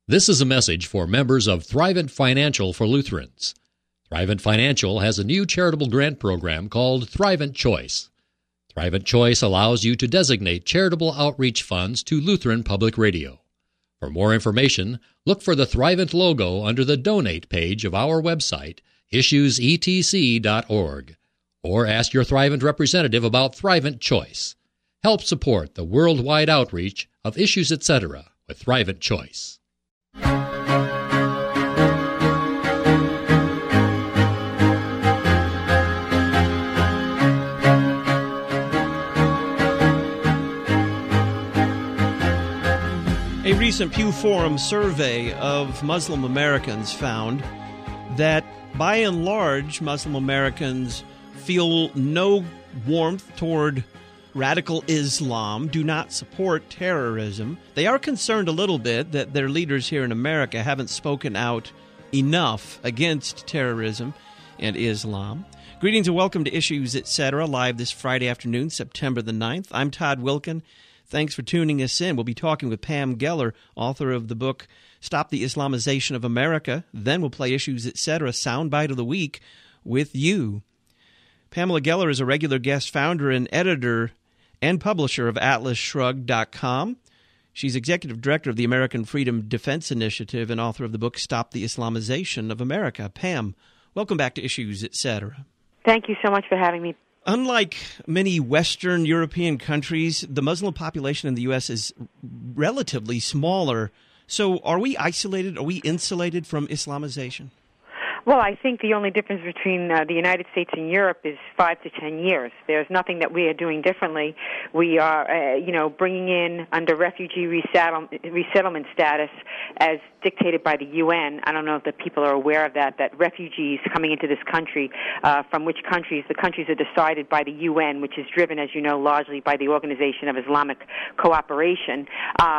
This is a message for members of Thrivent Financial for Lutherans. Thrivent Financial has a new charitable grant program called Thrivent Choice. Thrivent Choice allows you to designate charitable outreach funds to Lutheran Public Radio. For more information, look for the Thrivent logo under the Donate page of our website, issuesetc.org, or ask your Thrivent representative about Thrivent Choice. Help support the worldwide outreach of Issues Etc. with Thrivent Choice. A recent Pew Forum survey of Muslim Americans found that, by and large, Muslim Americans feel no warmth toward radical Islam, do not support terrorism. They are concerned a little bit that their leaders here in America haven't spoken out enough against terrorism and Islam. Greetings and welcome to Issues Etc., live this Friday afternoon, September the 9th. I'm Todd Wilkin. Thanks for tuning us in. We'll be talking with Pam Geller, author of the book Stop the Islamization of America. Then we'll play Issues Etc., Soundbite of the Week with you. Pamela Geller is a regular guest, founder and editor and publisher of AtlasShrugged.com. She's executive director of the American Freedom Defense Initiative and author of the book Stop the Islamization of America. Pam, welcome back to Issues Etc. Thank you so much for having me. Unlike many Western European countries, the Muslim population in the U.S. is relatively smaller. So are we isolated? Are we insulated from Islamization? Well, I think the only difference between the United States and Europe is 5 to 10 years. There's nothing that we are doing differently. We are, bringing in under refugee resettlement status as dictated by the UN. I don't know if the people are aware of that refugees coming into this country, from which countries, the countries are decided by the UN, which is driven, as you know, largely by the Organization of Islamic Cooperation,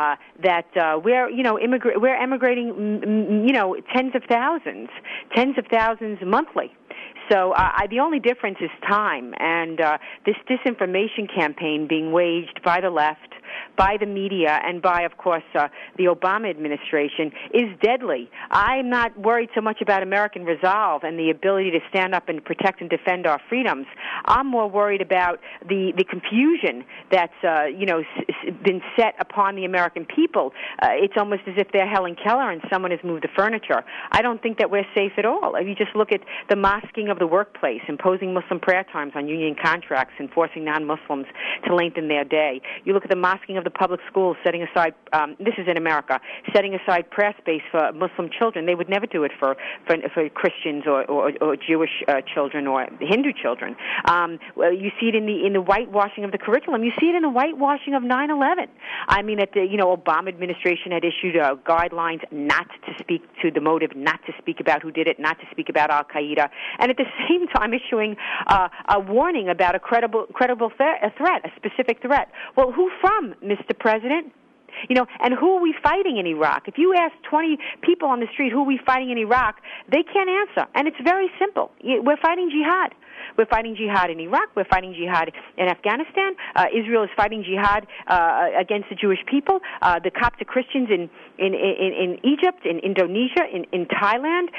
we're emigrating, tens of thousands monthly. So the only difference is time, and this disinformation campaign being waged by the left, by the media, and by, of course, the Obama administration is deadly. I'm not worried so much about American resolve and the ability to stand up and protect and defend our freedoms. I'm more worried about the confusion that's been set upon the American people. It's almost as if they're Helen Keller and someone has moved the furniture. I don't think that we're safe at all. If you just look at the mosquing of the workplace, imposing Muslim prayer times on union contracts and forcing non-Muslims to lengthen their day. You look at the mosquing of the public schools, setting aside, this is in America, setting aside prayer space for Muslim children. They would never do it for Christians or Jewish children or Hindu children. Well, you see it in the whitewashing of the curriculum. You see it in the whitewashing of 9/11. I mean, Obama administration had issued guidelines not to speak to the motive, not to speak about who did it, not to speak about Al-Qaeda, and at the same time issuing a warning about a credible threat, a specific threat. Well, who from, Mr. President? And who are we fighting in Iraq? If you ask 20 people on the street who are we fighting in Iraq, they can't answer. And it's very simple. We're fighting jihad. We're fighting jihad in Iraq. We're fighting jihad in Afghanistan. Israel is fighting jihad against the Jewish people. The Coptic Christians in Egypt, in Indonesia, in Thailand,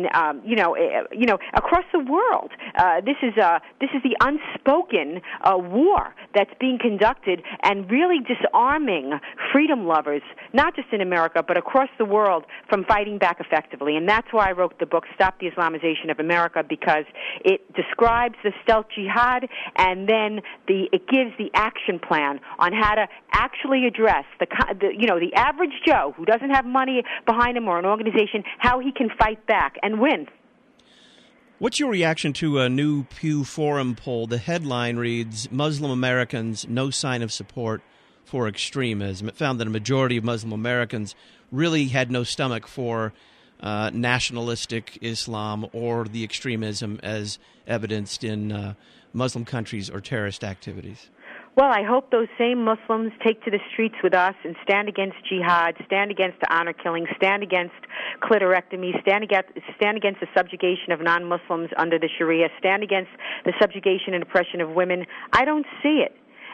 across the world. This is the unspoken war that's being conducted and really disarming freedom lovers, not just in America but across the world, from fighting back effectively. And that's why I wrote the book Stop the Islamization of America, because it describes the stealth jihad, and then it gives the action plan on how to actually address the average Joe who doesn't have money behind him or an organization, how he can fight back and win. What's your reaction to a new Pew Forum poll? The headline reads, Muslim Americans, no sign of support for extremism. It found that a majority of Muslim Americans really had no stomach for nationalistic Islam or the extremism as evidenced in Muslim countries or terrorist activities. Well, I hope those same Muslims take to the streets with us and stand against jihad, stand against the honor killing, stand against clitorectomy, stand against the subjugation of non-Muslims under the Sharia, stand against the subjugation and oppression of women. I don't see it.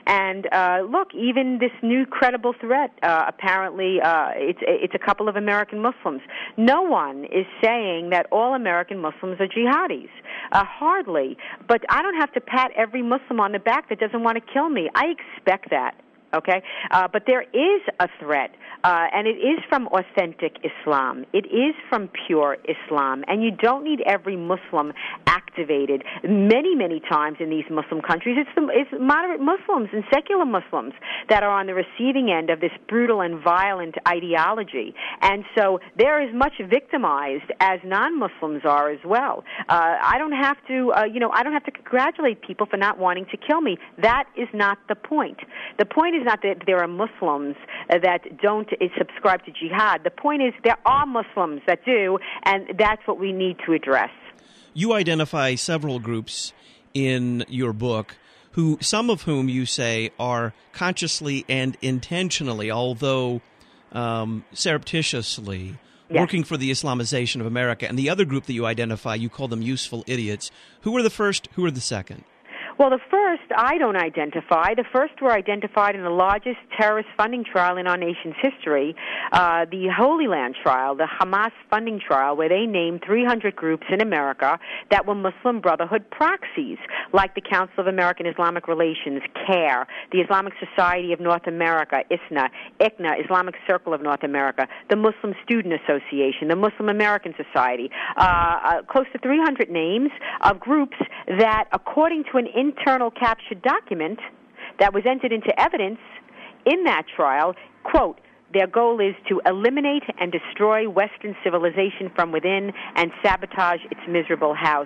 And look, even this new credible threat, apparently it's a couple of American Muslims. No one is saying that all American Muslims are jihadis. Hardly. But I don't have to pat every Muslim on the back that doesn't want to kill me. I expect that. Okay, but there is a threat, and it is from authentic Islam. It is from pure Islam, and you don't need every Muslim activated. Many, many times in these Muslim countries, it's moderate Muslims and secular Muslims that are on the receiving end of this brutal and violent ideology, and so they're as much victimized as non-Muslims are as well. I don't have to, I don't have to congratulate people for not wanting to kill me. That is not the point. The point is not that there are Muslims that don't subscribe to jihad. The point is there are Muslims that do, and that's what we need to address. You identify several groups in your book, some of whom you say are consciously and intentionally, although surreptitiously, working for the Islamization of America. And the other group that you identify, you call them useful idiots. Who are the first? Who are the second? Well, the first I don't identify. The first were identified in the largest terrorist funding trial in our nation's history, the Holy Land trial, the Hamas funding trial, where they named 300 groups in America that were Muslim Brotherhood proxies, like the Council of American Islamic Relations, CARE, the Islamic Society of North America, ISNA, ICNA, Islamic Circle of North America, the Muslim Student Association, the Muslim American Society, close to 300 names of groups that, according to an internal captured document that was entered into evidence in that trial, quote, their goal is to eliminate and destroy Western civilization from within and sabotage its miserable house.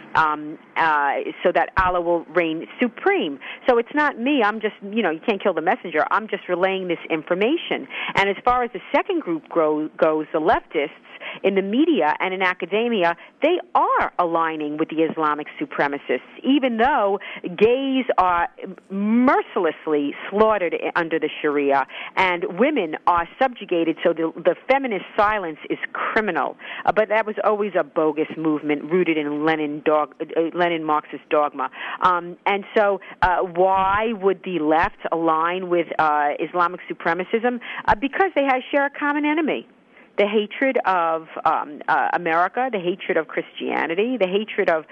So that Allah will reign supreme. So it's not me. I'm just, you can't kill the messenger. I'm just relaying this information. And as far as the second group goes, the leftists, in the media and in academia, they are aligning with the Islamic supremacists, even though gays are mercilessly slaughtered under the Sharia and women are subjugated, so the feminist silence is criminal. But that was always a bogus movement rooted in Lenin Marxist dogma. And so why would the left align with Islamic supremacism? Because they share a common enemy. The hatred of America, the hatred of Christianity, the hatred of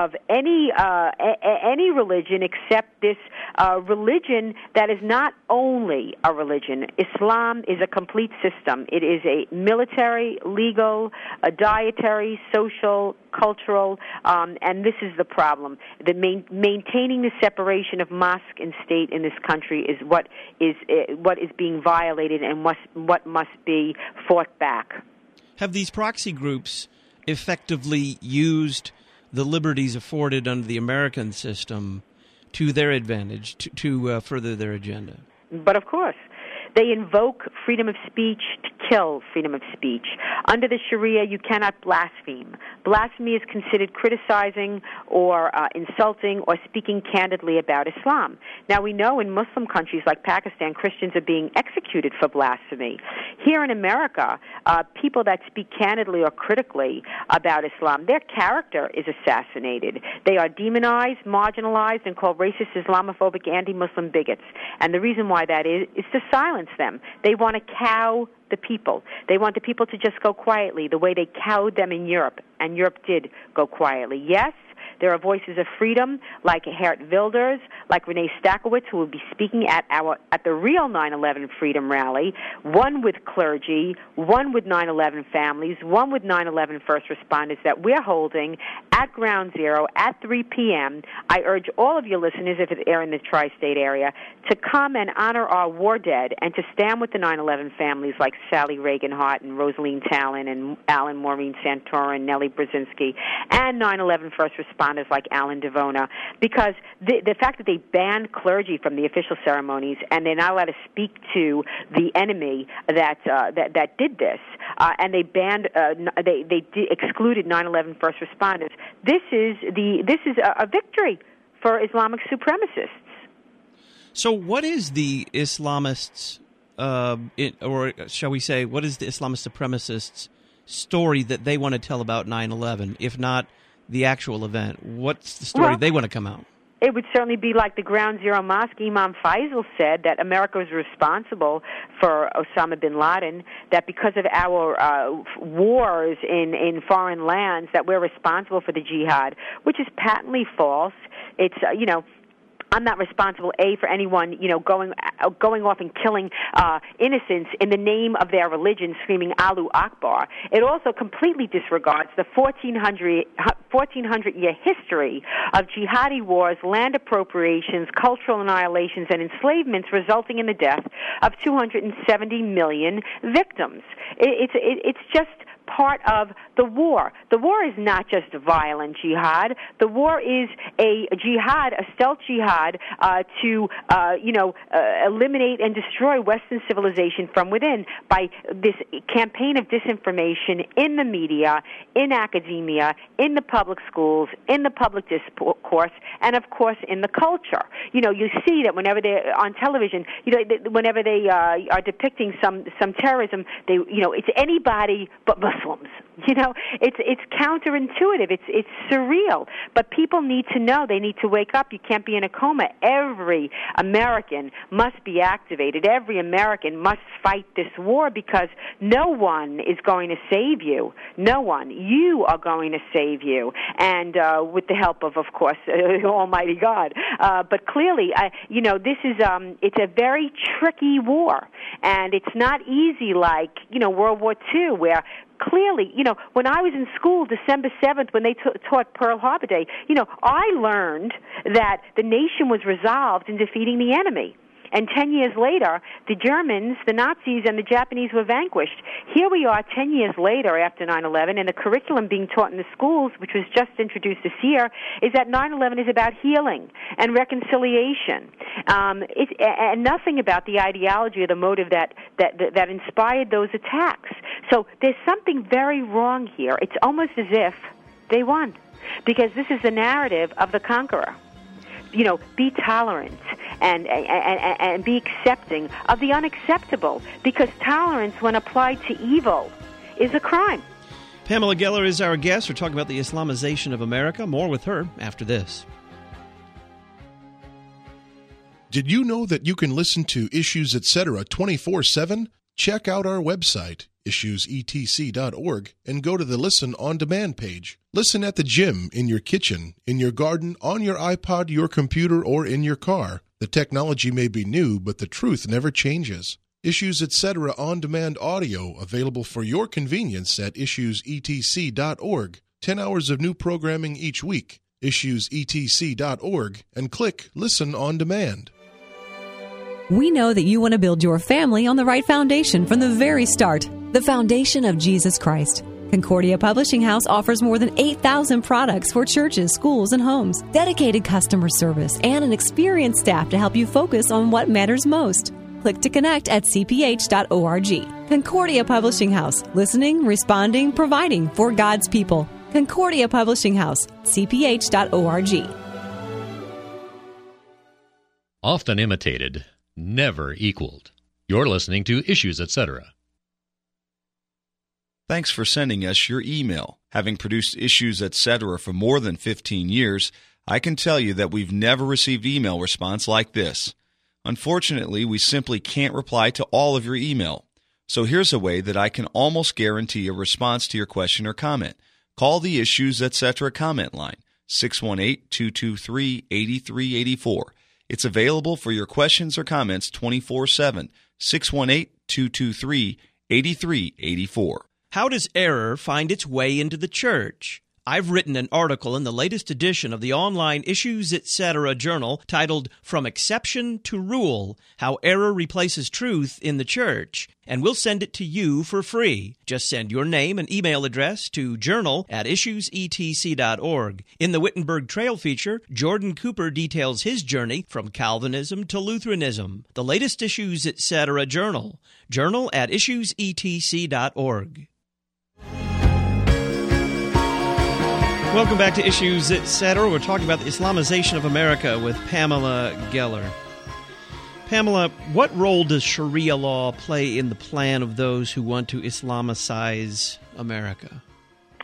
any religion except this religion that is not only a religion. Islam is a complete system. It is a military, legal, a dietary, social, cultural, and this is the problem. Maintaining the separation of mosque and state in this country is what is being violated and what must be fought back. Have these proxy groups effectively used the liberties afforded under the American system to their advantage, to further their agenda? But of course. They invoke freedom of speech to kill freedom of speech. Under the Sharia, you cannot blaspheme. Blasphemy is considered criticizing or insulting or speaking candidly about Islam. Now, we know in Muslim countries like Pakistan, Christians are being executed for blasphemy. Here in America, people that speak candidly or critically about Islam, their character is assassinated. They are demonized, marginalized, and called racist, Islamophobic, anti-Muslim bigots. And the reason why that is to silence them. They want to cow the people. They want the people to just go quietly, the way they cowed them in Europe, and Europe did go quietly. Yes, there are voices of freedom, like Geert Wilders, like Renee Stakowitz, who will be speaking at the real 9/11 Freedom Rally, one with clergy, one with 9/11 families, one with 9/11 first responders that we're holding at Ground Zero at 3 p.m. I urge all of your listeners, if they're in the tri-state area, to come and honor our war dead and to stand with the 9/11 families like Sally Reagan Hart and Rosaline Talon and Alan Maureen Santora and Nellie Brzezinski, and 9/11 first responders like Alan Devona, because the fact that they banned clergy from the official ceremonies and they're not allowed to speak to the enemy that did this, and they banned excluded 9/11 first responders. This is a victory for Islamic supremacists. So, what is the Islamists, or shall we say, what is the Islamist supremacists' story that they want to tell about 9/11, if not the actual event? What's the story they want to come out? It would certainly be like the Ground Zero Mosque. Imam Faisal said that America was responsible for Osama bin Laden, that because of our wars in foreign lands, that we're responsible for the jihad, which is patently false. It's, I'm not responsible, for anyone, going off and killing innocents in the name of their religion, screaming Allahu Akbar. It also completely disregards the 1,400-year history of jihadi wars, land appropriations, cultural annihilations, and enslavements, resulting in the death of 270 million victims. It's just part of the war. The war is not just violent jihad. The war is a jihad, a stealth jihad, to eliminate and destroy Western civilization from within by this campaign of disinformation in the media, in academia, in the public schools, in the public discourse, and of course in the culture. You see that whenever they're on television, whenever they are depicting some terrorism, it's anybody but Muslims. It's counterintuitive. It's surreal. But people need to know. They need to wake up. You can't be in a coma. Every American must be activated. Every American must fight this war, because no one is going to save you. No one. You are going to save you, and with the help of course, Almighty God. But clearly, this is it's a very tricky war, and it's not easy like World War II, where clearly, when I was in school, December 7th, when they taught Pearl Harbor Day, I learned that the nation was resolved in defeating the enemy. And 10 years later, the Germans, the Nazis, and the Japanese were vanquished. Here we are 10 years later after 9/11, and the curriculum being taught in the schools, which was just introduced this year, is that 9/11 is about healing and reconciliation. And nothing about the ideology or the motive that inspired those attacks. So there's something very wrong here. It's almost as if they won, because this is the narrative of the conqueror. Be tolerant and be accepting of the unacceptable, because tolerance, when applied to evil, is a crime. Pamela Geller is our guest. We're talking about the Islamization of America. More with her after this. Did you know that you can listen to Issues Etc. 24/7? Check out our website, issuesetc.org, and go to the Listen on Demand page. Listen at the gym, in your kitchen, in your garden, on your iPod, your computer, or in your car. The technology may be new, but the truth never changes. Issues Etc. On Demand audio, available for your convenience at issuesetc.org. 10 hours of new programming each week. Issuesetc.org, and click Listen on Demand. We know that you want to build your family on the right foundation from the very start, the foundation of Jesus Christ. Concordia Publishing House offers more than 8,000 products for churches, schools, and homes, dedicated customer service, and an experienced staff to help you focus on what matters most. Click to connect at cph.org. Concordia Publishing House, listening, responding, providing for God's people. Concordia Publishing House, cph.org. Often imitated, never equaled. You're listening to Issues Etc. Thanks for sending us your email. Having produced Issues Etc. for more than 15 years, I can tell you that we've never received email response like this. Unfortunately, we simply can't reply to all of your email. So here's a way that I can almost guarantee a response to your question or comment. Call the Issues Etc. comment line, 618-223-8384. It's available for your questions or comments 24/7, 618-223-8384. How does error find its way into the church? I've written an article in the latest edition of the online Issues Etc. journal titled From Exception to Rule, How Error Replaces Truth in the Church, and we'll send it to you for free. Just send your name and email address to journal@issuesetc.org. In the Wittenberg Trail feature, Jordan Cooper details his journey from Calvinism to Lutheranism. The latest Issues Etc. journal, journal@issuesetc.org. Welcome back to Issues Etc. We're talking about the Islamization of America with Pamela Geller. Pamela, what role does Sharia law play in the plan of those who want to Islamicize America?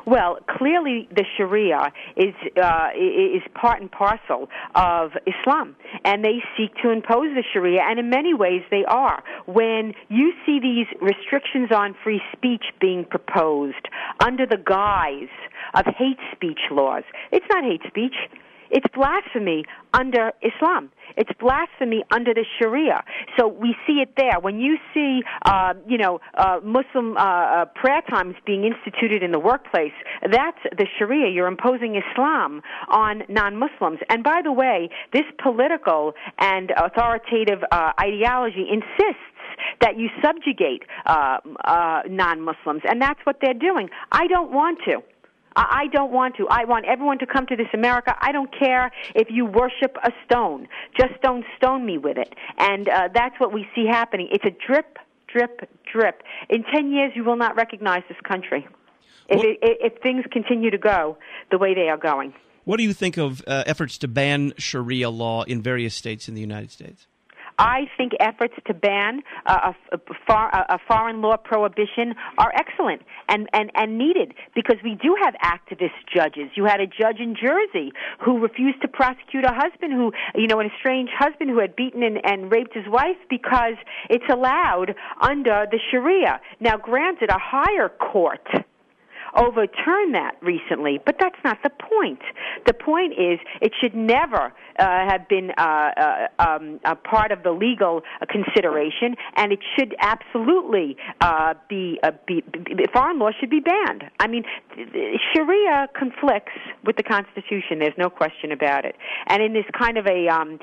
Well, clearly the Sharia is part and parcel of Islam, and they seek to impose the Sharia, and in many ways they are. When you see these restrictions on free speech being proposed under the guise of hate speech laws, it's not hate speech. It's blasphemy under Islam. It's blasphemy under the Sharia. So we see it there. When you see, Muslim prayer times being instituted in the workplace, that's the Sharia. You're imposing Islam on non-Muslims. And by the way, this political and authoritative ideology insists that you subjugate non-Muslims, and that's what they're doing. I don't want to. I don't want to. I want everyone to come to this America. I don't care if you worship a stone. Just don't stone me with it. And that's what we see happening. It's a drip, drip, drip. In 10 years, you will not recognize this country if things continue to go the way they are going. What do you think of efforts to ban Sharia law in various states in the United States? I think efforts to ban a foreign law prohibition are excellent and needed, because we do have activist judges. You had a judge in Jersey who refused to prosecute a husband who, an estranged husband who had beaten and raped his wife because it's allowed under the Sharia. Now, granted, a higher court overturned that recently, but that's not the point. The point is it should never have been a part of the legal consideration, and it should absolutely be foreign law should be banned. I mean, Sharia conflicts with the Constitution. There's no question about it. And in this kind of a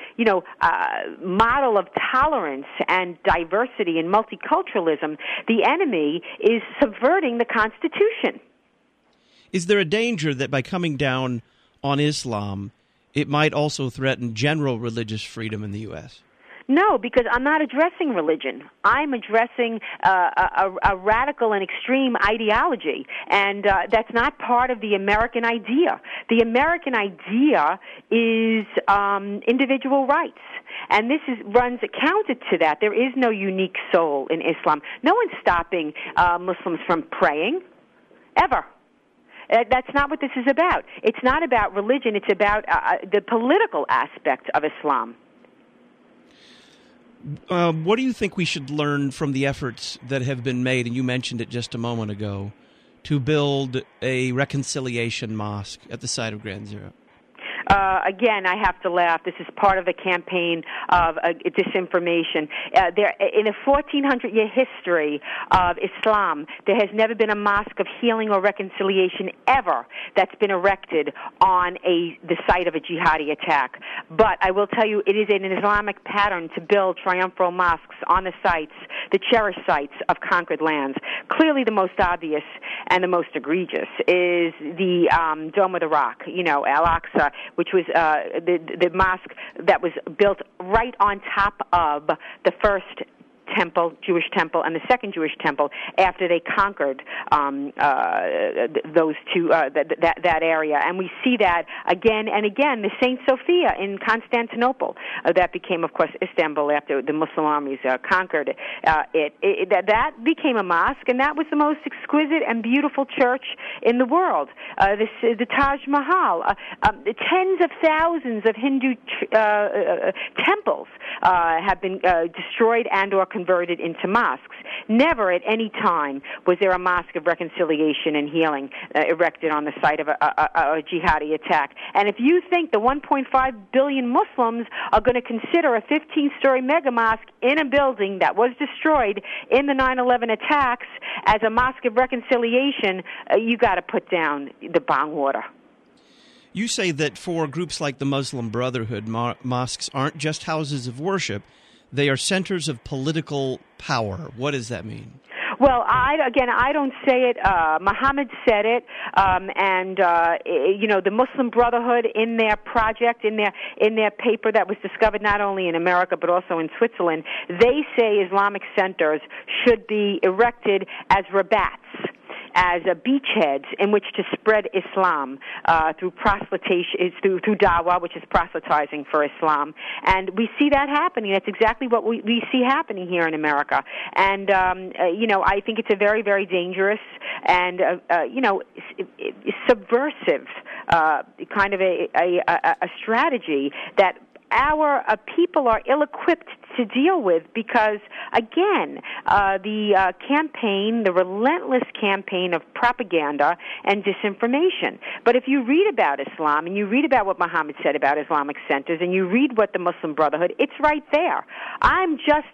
model of tolerance and diversity and multiculturalism, the enemy is subverting the Constitution. Is there a danger that by coming down on Islam, it might also threaten general religious freedom in the U.S.? No, because I'm not addressing religion. I'm addressing a radical and extreme ideology, and that's not part of the American idea. The American idea is individual rights, and this runs counter to that. There is no unique soul in Islam. No one's stopping Muslims from praying, ever. That's not what this is about. It's not about religion. It's about the political aspect of Islam. What do you think we should learn from the efforts that have been made, and you mentioned it just a moment ago, to build a reconciliation mosque at the site of Ground Zero? Again, I have to laugh. This is part of the campaign of disinformation. In a 1,400-year history of Islam, there has never been a mosque of healing or reconciliation ever that's been erected on the site of a jihadi attack. But I will tell you, it is an Islamic pattern to build triumphal mosques on the cherished sites of conquered lands. Clearly, the most obvious and the most egregious is the Dome of the Rock, Al-Aqsa, which was the mosque that was built right on top of the first Jewish temple, and the second Jewish temple after they conquered those two that area. And we see that again and again. The Saint Sophia in Constantinople, that became, of course, Istanbul after the Muslim armies conquered it. That became a mosque, and that was the most exquisite and beautiful church in the world. The Taj Mahal, tens of thousands of Hindu temples have been destroyed and or converted into mosques. Never at any time was there a mosque of reconciliation and healing erected on the site of a jihadi attack. And if you think the 1.5 billion Muslims are going to consider a 15-story mega mosque in a building that was destroyed in the 9/11 attacks as a mosque of reconciliation, you got to put down the bong water. You say that for groups like the Muslim Brotherhood, mosques aren't just houses of worship. They are centers of political power. What does that mean? Well, I don't say it. Muhammad said it, and the Muslim Brotherhood in their project, in their paper that was discovered not only in America but also in Switzerland, they say Islamic centers should be erected as rabats, as beachheads in which to spread Islam through proselytation, through dawah, which is proselytizing for Islam. And we see that happening. That's exactly what we see happening here in America. And, I think it's a very, very dangerous and, subversive kind of a strategy that our people are ill-equipped to deal with because, again, the campaign, the relentless campaign of propaganda and disinformation. But if you read about Islam and you read about what Muhammad said about Islamic centers and you read what the Muslim Brotherhood, it's right there. I'm just,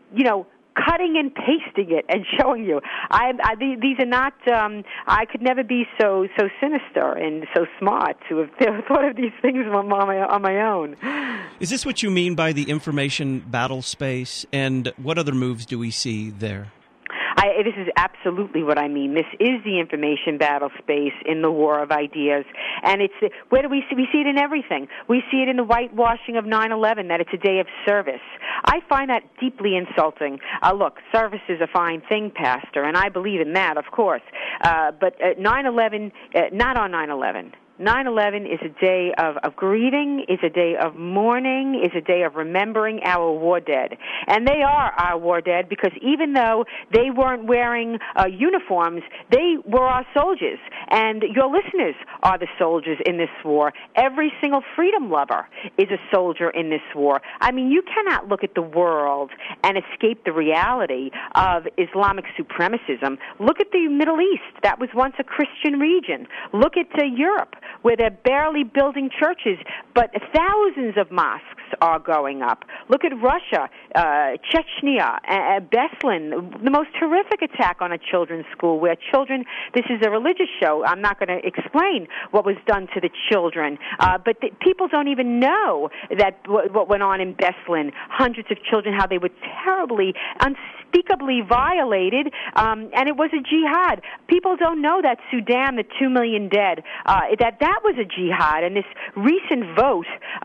cutting and pasting it and showing you. These are not. I could never be so sinister and so smart to have thought of these things on my own. Is this what you mean by the information battle space? And what other moves do we see there? This is absolutely what I mean. This is the information battle space in the war of ideas. And where do we see? We see it in everything. We see it in the whitewashing of 9/11, that it's a day of service. I find that deeply insulting. Look, service is a fine thing, Pastor, and I believe in that, of course. But 9/11, not on 9/11. 9/11 is a day of grieving, is a day of mourning, is a day of remembering our war dead. And they are our war dead because even though they weren't wearing uniforms, they were our soldiers. And your listeners are the soldiers in this war. Every single freedom lover is a soldier in this war. I mean, you cannot look at the world and escape the reality of Islamic supremacism. Look at the Middle East. That was once a Christian region. Look at Europe, where they're barely building churches, but thousands of mosques are going up. Look at Russia, Chechnya, Beslan, the most horrific attack on a children's school where children, this is a religious show, I'm not going to explain what was done to the children, but people don't even know that what went on in Beslan, hundreds of children, how they were terribly, unspeakably violated, and it was a jihad. People don't know that Sudan, the 2 million dead, that was a jihad, and this recent vote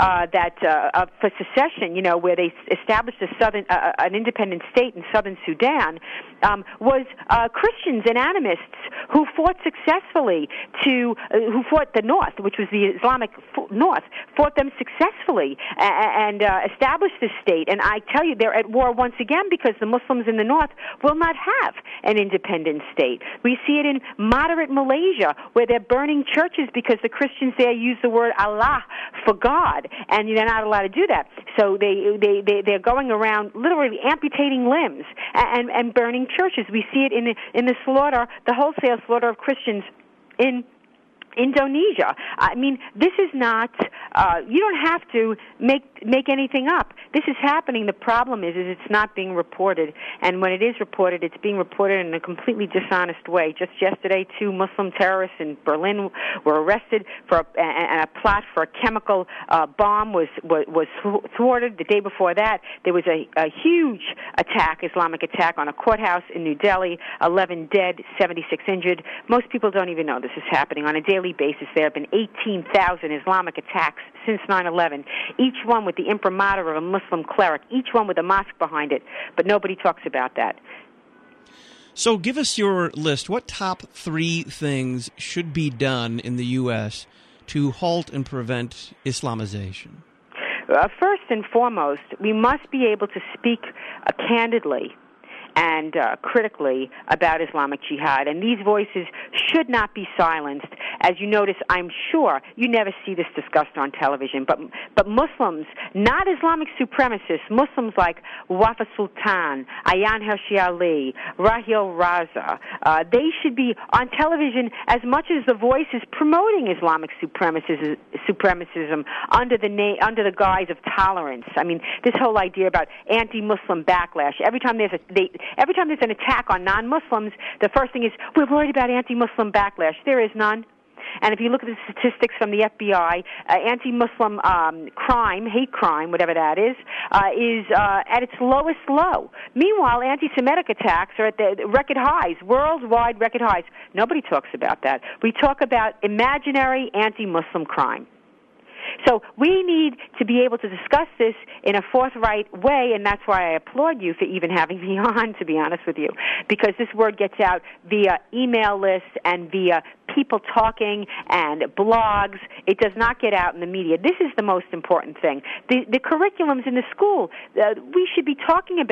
for secession, where they established an independent state in southern Sudan, was Christians and animists who fought successfully who fought the North, which was the Islamic North, fought them successfully and established this state. And I tell you, they're at war once again because the Muslims in the North will not have an independent state. We see it in moderate Malaysia, where they're burning churches because the Christians there use the word Allah for God, and they're not allowed to do that. So they're going around literally amputating limbs and burning churches. We see it in the slaughter, the wholesale slaughter of Christians in Indonesia. I mean, this is not, you don't have to make anything up. This is happening. The problem is it's not being reported. And when it is reported, it's being reported in a completely dishonest way. Just yesterday, 2 Muslim terrorists in Berlin were arrested and a plot for a chemical bomb was thwarted. The day before that, there was a huge Islamic attack on a courthouse in New Delhi, 11 dead, 76 injured. Most people don't even know this is happening. On a daily basis, there have been 18,000 Islamic attacks since 9/11, each one with the imprimatur of a Muslim cleric, each one with a mosque behind it, but nobody talks about that. So give us your list. What top 3 things should be done in the U.S. to halt and prevent Islamization? First and foremost, we must be able to speak candidly and critically about Islamic Jihad. And these voices should not be silenced. As you notice, I'm sure you never see this discussed on television, but Muslims, not Islamic supremacists, Muslims like Wafa Sultan, Ayaan Hirsi Ali, Rahil Raza, they should be on television as much as the voice is promoting Islamic supremacism under the guise of tolerance. I mean, this whole idea about anti-Muslim backlash. Every time there's an attack on non-Muslims, the first thing is, we're worried about anti-Muslim backlash. There is none. And if you look at the statistics from the FBI, anti-Muslim crime, hate crime, whatever that is at its lowest low. Meanwhile, anti-Semitic attacks are at the record highs, worldwide record highs. Nobody talks about that. We talk about imaginary anti-Muslim crime. So we need to be able to discuss this in a forthright way, and that's why I applaud you for even having me on, to be honest with you, because this word gets out via email lists and via people talking and blogs. It does not get out in the media. This is the most important thing. The curriculums in the school, we should be talking about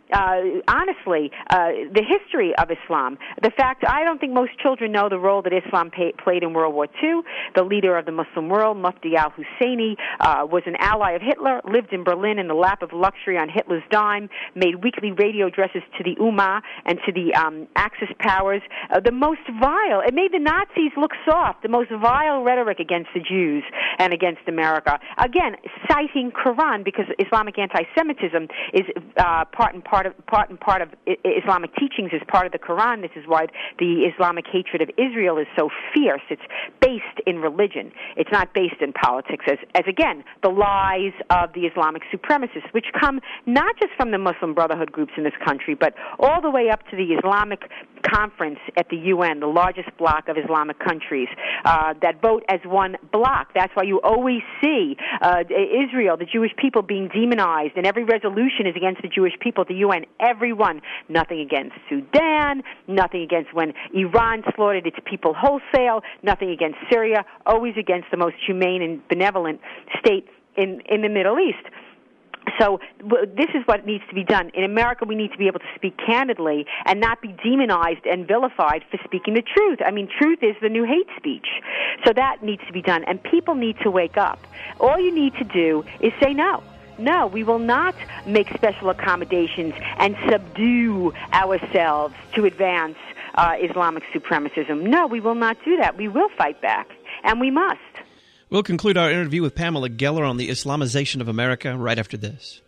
honestly, the history of Islam. The fact, I don't think most children know the role that Islam played in World War II. The leader of the Muslim world, Mufti al-Husseini, was an ally of Hitler, lived in Berlin in the lap of luxury on Hitler's dime, made weekly radio addresses to the Ummah and to the Axis powers. The most vile, it made the Nazis look soft, the most vile rhetoric against the Jews and against America. Again, citing Quran, because Islamic anti-Semitism is part and part of Islamic teachings is part of the Quran. This is why the Islamic hatred of Israel is so fierce. It's based in religion. It's not based in politics, as again, the lies of the Islamic supremacists, which come not just from the Muslim Brotherhood groups in this country, but all the way up to the Islamic Conference at the UN, the largest bloc of Islamic countries that vote as one bloc. That's why you always see Israel, the Jewish people, being demonized, and every resolution is against the Jewish people at the UN. Everyone. Nothing against Sudan, nothing against when Iran slaughtered its people wholesale, nothing against Syria, always against the most humane and benevolent state in the Middle East. So this is what needs to be done. In America, we need to be able to speak candidly and not be demonized and vilified for speaking the truth. I mean, truth is the new hate speech. So that needs to be done, and people need to wake up. All you need to do is say no. No, we will not make special accommodations and subdue ourselves to advance Islamic supremacism. No, we will not do that. We will fight back, and we must. We'll conclude our interview with Pamela Geller on the Islamization of America right after this.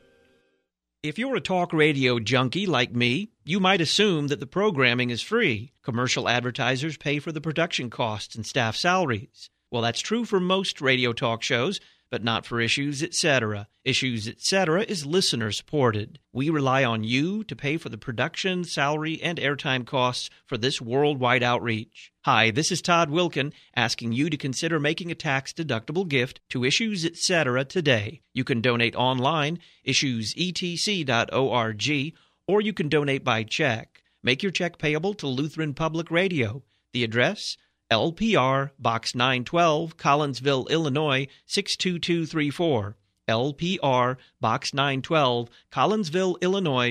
If you're a talk radio junkie like me, you might assume that the programming is free. Commercial advertisers pay for the production costs and staff salaries. Well, that's true for most radio talk shows, but not for Issues, Etc. Issues, Etc. is listener-supported. We rely on you to pay for the production, salary, and airtime costs for this worldwide outreach. Hi, this is Todd Wilkin, asking you to consider making a tax-deductible gift to Issues, Etc. today. You can donate online, issuesetc.org, or you can donate by check. Make your check payable to Lutheran Public Radio. The address? LPR, Box 912, Collinsville, Illinois, 62234. LPR, Box 912, Collinsville, Illinois,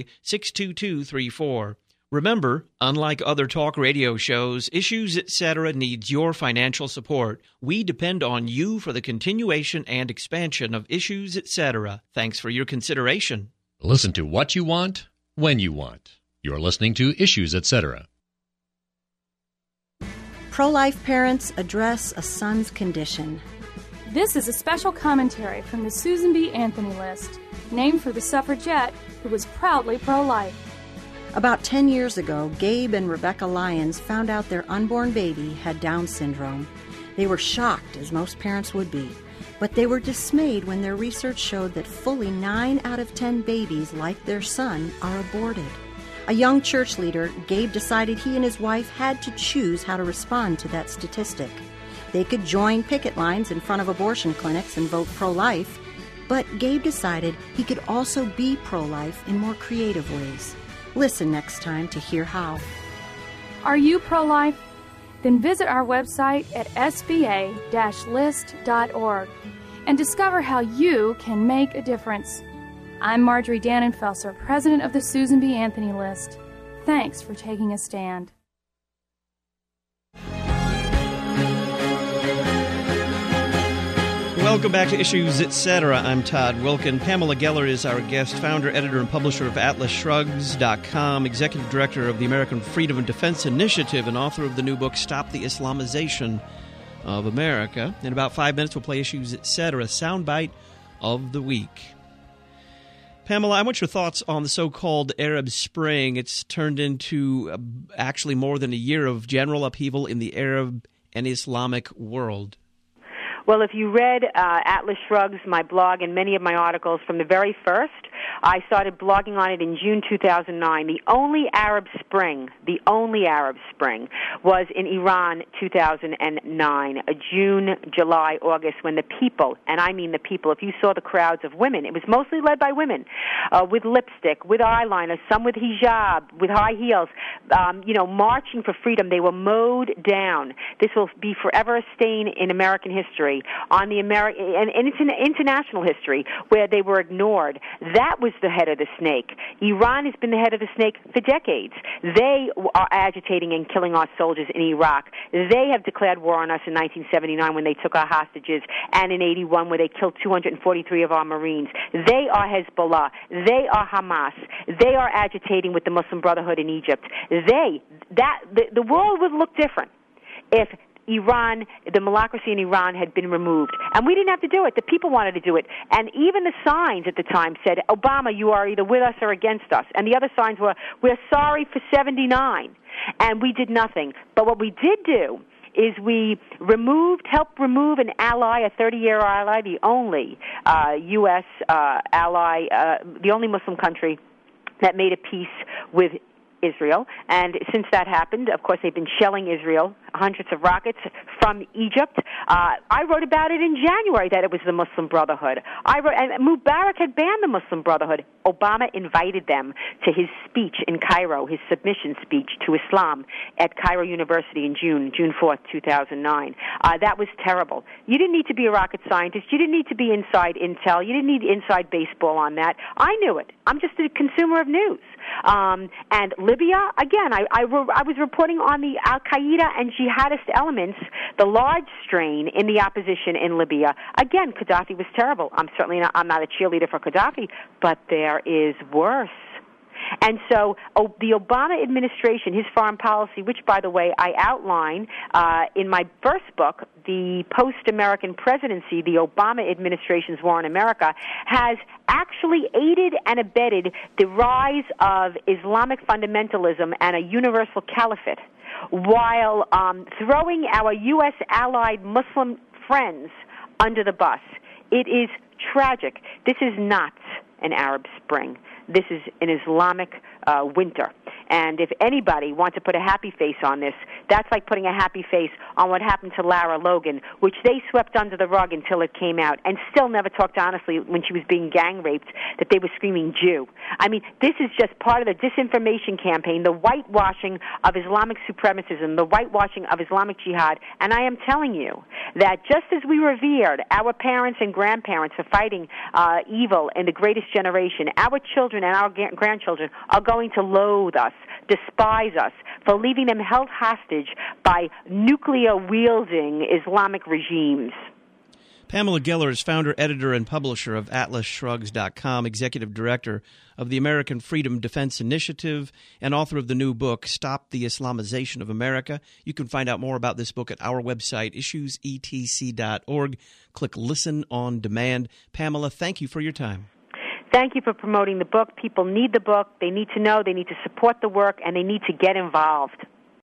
62234. Remember, unlike other talk radio shows, Issues, Etc. needs your financial support. We depend on you for the continuation and expansion of Issues, Etc. Thanks for your consideration. Listen to what you want, when you want. You're listening to Issues, Etc. Pro-life parents address a son's condition. This is a special commentary from the Susan B. Anthony List, named for the suffragette who was proudly pro-life. About 10 years ago, Gabe and Rebecca Lyons found out their unborn baby had Down syndrome. They were shocked, as most parents would be, but they were dismayed when their research showed that fully 9 out of 10 babies like their son are aborted. A young church leader, Gabe decided he and his wife had to choose how to respond to that statistic. They could join picket lines in front of abortion clinics and vote pro-life, but Gabe decided he could also be pro-life in more creative ways. Listen next time to hear how. Are you pro-life? Then visit our website at sba-list.org and discover how you can make a difference. I'm Marjorie Dannenfelser, president of the Susan B. Anthony List. Thanks for taking a stand. Welcome back to Issues, Etc. I'm Todd Wilkin. Pamela Geller is our guest, founder, editor, and publisher of AtlasShrugs.com, executive director of the American Freedom and Defense Initiative, and author of the new book, Stop the Islamization of America. In about 5 minutes, we'll play Issues, Etc., soundbite of the week. Pamela, I want your thoughts on the so-called Arab Spring. It's turned into actually more than a year of general upheaval in the Arab and Islamic world. Well, if you read Atlas Shrugs, my blog, and many of my articles from the very first, I started blogging on it in June 2009. The only Arab Spring was in Iran 2009, June, July, August, when the people, and I mean the people, if you saw the crowds of women, it was mostly led by women, with lipstick, with eyeliner, some with hijab, with high heels, marching for freedom. They were mowed down. This will be forever a stain in American history, on the and it's an international history where they were ignored. That was was the head of the snake. Iran has been the head of the snake for decades. They are agitating and killing our soldiers in Iraq. They have declared war on us in 1979 when they took our hostages, and in 81 where they killed 243 of our Marines. They are Hezbollah. They are Hamas. They are agitating with the Muslim Brotherhood in Egypt. The world would look different if Iran, the democracy in Iran had been removed. And we didn't have to do it. The people wanted to do it. And even the signs at the time said, Obama, you are either with us or against us. And the other signs were, we're sorry for 79. And we did nothing. But what we did do is we helped remove an ally, a 30-year ally, the only U.S. ally, the only Muslim country that made a peace with Israel. And since that happened, of course, they've been shelling Israel, hundreds of rockets from Egypt. I wrote about it in January that it was the Muslim Brotherhood. And Mubarak had banned the Muslim Brotherhood. Obama invited them to his speech in Cairo, his submission speech to Islam at Cairo University in June 4th, 2009. That was terrible. You didn't need to be a rocket scientist. You didn't need to be inside intel. You didn't need inside baseball on that. I knew it. I'm just a consumer of news. And Libya, again, I was reporting on the al-Qaeda and jihadist elements, the large strain in the opposition in Libya. Again, Gaddafi was terrible. I'm not a cheerleader for Gaddafi, but there is worse. And so the Obama administration, his foreign policy, which, by the way, I outline in my first book, The Post-American Presidency, the Obama administration's war on America, has actually aided and abetted the rise of Islamic fundamentalism and a universal caliphate, while throwing our U.S. allied Muslim friends under the bus. It is tragic. This is not an Arab Spring. This is an Islamic winter. And if anybody wants to put a happy face on this, that's like putting a happy face on what happened to Lara Logan, which they swept under the rug until it came out, and still never talked honestly when she was being gang raped, that they were screaming Jew. I mean, this is just part of the disinformation campaign, the whitewashing of Islamic supremacism, the whitewashing of Islamic jihad. And I am telling you that just as we revered our parents and grandparents for fighting evil in the greatest generation, our children and our grandchildren are going to loathe us, despise us for leaving them held hostage by nuclear-wielding Islamic regimes. Pamela Geller is founder, editor, and publisher of AtlasShrugs.com, executive director of the American Freedom Defense Initiative, and author of the new book, Stop the Islamization of America. You can find out more about this book at our website, issuesetc.org. Click Listen on Demand. Pamela, thank you for your time. Thank you for promoting the book. People need the book. They need to know. They need to support the work, and they need to get involved.